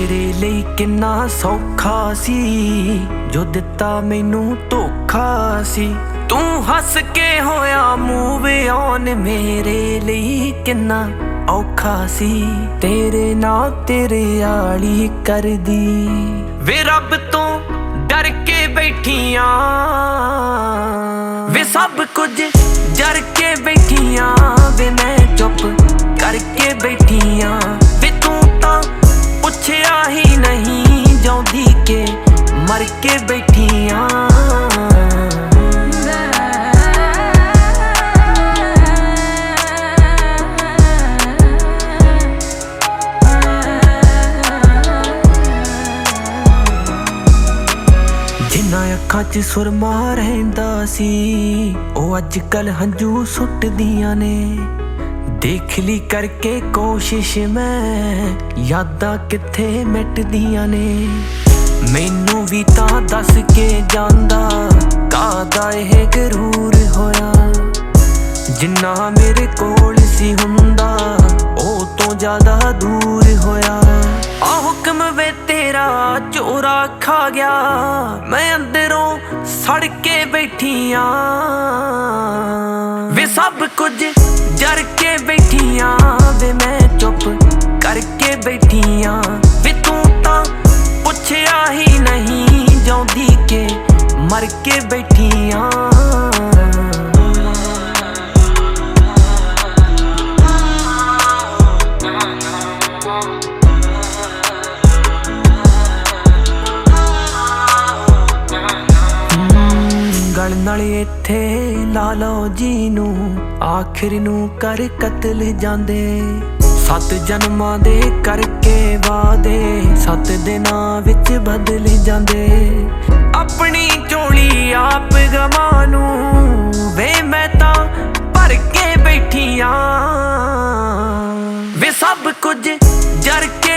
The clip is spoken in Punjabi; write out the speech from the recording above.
तेरे ਲਈ ਕਿੰਨਾ ਸੌਖਾ ਸੀ ਜੋ ਦਿੱਤਾ ਮੈਨੂੰ ਧੋਖਾ ਸੀ। ਤੂੰ ਹੱਸ ਕੇ ਹੋਇਆ ਮੂਵ ਔਨ ਮੇਰੇ ਲਈ ਕਿੰਨਾ ਔਖਾ ਸੀ। ਤੇਰੇ ਨਾਲ ਤੇਰੇ ਆਲੀ ਕਰਦੀ ਵੇ ਰੱਬ ਤੋਂ ਡਰ ਕੇ ਬੈਠੀਆਂ ਵੇ ਸਭ ਕੁਝ ਜਰ ਕੇ ਬੈਠੀਆਂ ਵੇ ਮੈਂ ਚੁੱਪ ਕਰਕੇ ਬੈਠੀਆਂ ਵੇ ਤੂੰ ਤਾਂ ਪੁੱਛਿਆ ਹੀ ਨਹੀਂ ਜਾਉਂਦੀ ਕੇ ਮਰ ਕੇ ਬੈਠੀਆਂ। ਜਿਨ੍ਹਾਂ ਅੱਖਾਂ 'ਚ ਸੁਰਮਾ ਰਹਿੰਦਾ ਸੀ ਉਹ ਅੱਜ ਕੱਲ ਹੰਝੂ ਸੁੱਟਦੀਆਂ ਨੇ। ਦੇਖ ਲਈ ਕਰਕੇ ਕੋਸ਼ਿਸ਼ ਮੈਂ ਯਾਦਾਂ ਕਿੱਥੇ ਮਿਟਦੀਆਂ ਨੇ। ਮੈਨੂੰ ਵੀ ਤਾਂ ਦੱਸ ਕੇ ਜਾਂਦਾ ਕਾਹਦਾ ਇਹ ਗਰੂਰ ਹੋਇਆ। ਜਿੰਨਾ ਮੇਰੇ ਕੋਲ ਸੀ ਹੁੰਦਾ ਉਹ ਤੋਂ ਜ਼ਿਆਦਾ ਦੂਰ ਹੋਇਆ। ਆ ਹੁਕਮ ਵੇ ਤੇਰਾ ਚੋਰਾ ਖਾ ਗਿਆ ਮੈਂ ਅੰਦਰੋਂ ਸੜ ਕੇ ਬੈਠੀਆਂ ਵੇ ਸਭ ਕੁਝ ਜਰ ਕੇ ਬੈਠੀਆਂ ਵੇ ਮੈਂ ਚੁੱਪ ਕਰਕੇ ਬੈਠੀਆਂ ਵੇ ਤੂੰ ਤਾਂ ਪੁੱਛਿਆ ਹੀ ਨਹੀਂ ਜਾਉਂਦੀ ਕੇ ਮਰ ਕੇ ਬੈਠੀਆਂ। ਗਲ ਨਾਲ ਇੱਥੇ ਲਾ ਲਓ ਜੀ ਨੂੰ ਆਖਿਰ ਨੂੰ ਕਰ ਕਤਲ ਜਾਂਦੇ। 7 ਜਨਮਾਂ ਦੇ ਕਰਕੇ ਵਾਦੇ 7 ਦਿਨਾਂ ਵਿੱਚ ਬਦਲ ਜਾਂਦੇ। ਆਪਣੀ ਝੋਲੀ ਆਪ ਗਵਾਂ ਨੂੰ ਵੇ ਮੈਂ ਤਾਂ ਭਰ ਕੇ ਬੈਠੀਆਂ ਵੇ ਸਭ ਕੁਝ ਜਰ ਕੇ